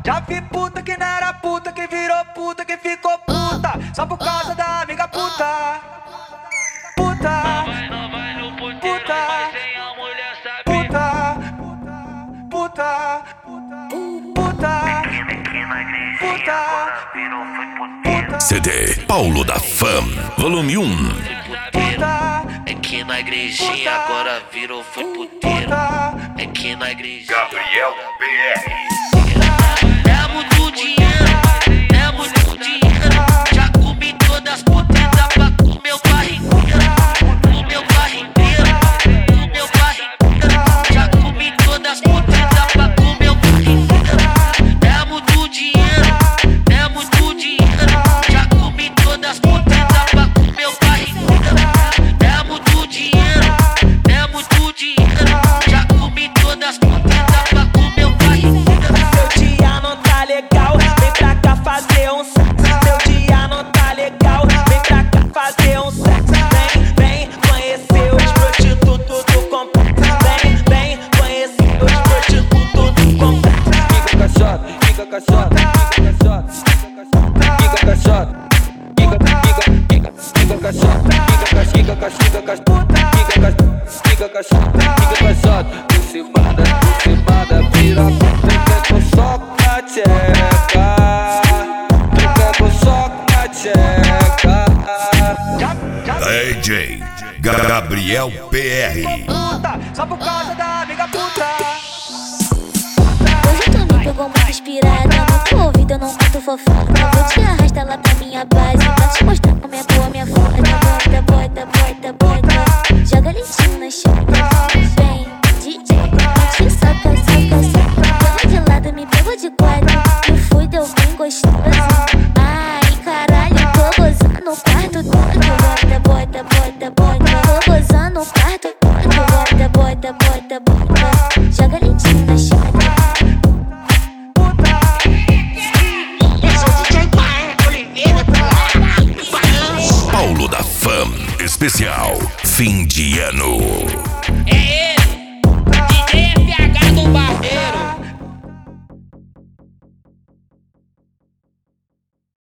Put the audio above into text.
Já vi puta que não era puta, que virou puta, que ficou puta só por causa da amiga puta. Puta, Não vai no puteiro, puta, mas sem a mulher sabe. puta, puta, puta, puta, CD Paulo da Fam, volume 1. puta, É que na igrejinha agora virou foi puteiro. É que na igrejinha Gabriel BR. é muito dinheiro, é muito dinheiro. Já comi todas as putas pra comer o carro inteiro. O meu carro inteiro, o meu carro inteiro. Já comi todas as putas pra comer o carro inteiro. É muito dinheiro, é muito dinheiro. Já comi todas as putas pra comer o carro inteiro. É muito dinheiro, é muito dinheiro. Já comi todas as putas pra comer o carro inteiro. Seu dia não tá legal, vem pra cá fazer um sexo. Seu dia não tá legal, vem pra cá fazer um sexo. Vem conhecer os prostitutos do complexo. Vem conhecer os prostitutos do complexo. Fica caixota, fica caixota, fica caixota, fica caixota, fica caixota, fica caixota, encebada, piroca, com soco na tcheca, com soco na tcheca. DJ Gabriel PR. puta só por causa da amiga puta. Hoje tu me pegou muito inspirada. No teu ouvido eu não conto fofoca. Vou te arrastar lá pra minha base pra te mostrar como é boa minha foda. Bota, joga lentinho na chota. Vem, DJ, te soca. Pegou de lado, me pegou de quatro. Me fui, deu bem gostoso. Ai, caralho, tô gozando no quarto todo. Bota, tô gozando no quarto todo. Bota, joga lentinho na chota. Paulo da Fam, especial fim de ano.